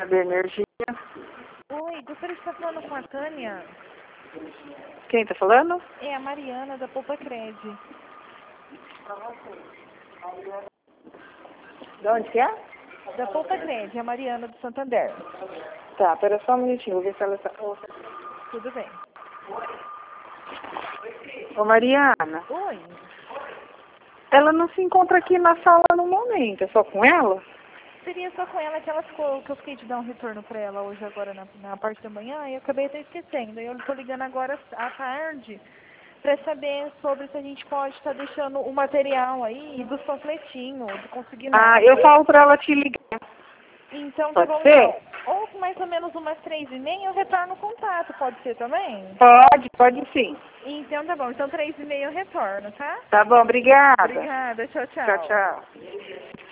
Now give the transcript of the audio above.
de energia. Oi, gostaria de estar falando com a Tânia. Quem tá falando? É a Mariana da Poupa Cred. De onde que é? Da Poupa Cred, a Mariana do Santander. Tá, pera só um minutinho, vou ver se ela tá... Tudo bem. Ô Mariana, Oi. ela não se encontra aqui na sala no momento, é só com ela? Seria só com ela que ela ficou, que eu fiquei de dar um retorno pra ela hoje agora na parte da manhã e eu acabei até esquecendo. Eu tô ligando agora à tarde pra saber sobre se a gente pode estar deixando o material aí dos panfletinhos, do consignado. Ah, eu falo pra ela te ligar. Então tá Pode bom ser? então. Ou mais ou menos umas 3h30 eu retorno o contato, pode ser também? Pode sim. Então tá bom, então 3h30 eu retorno, tá? Tá bom, obrigada. Obrigada, tchau, tchau. Tchau, tchau.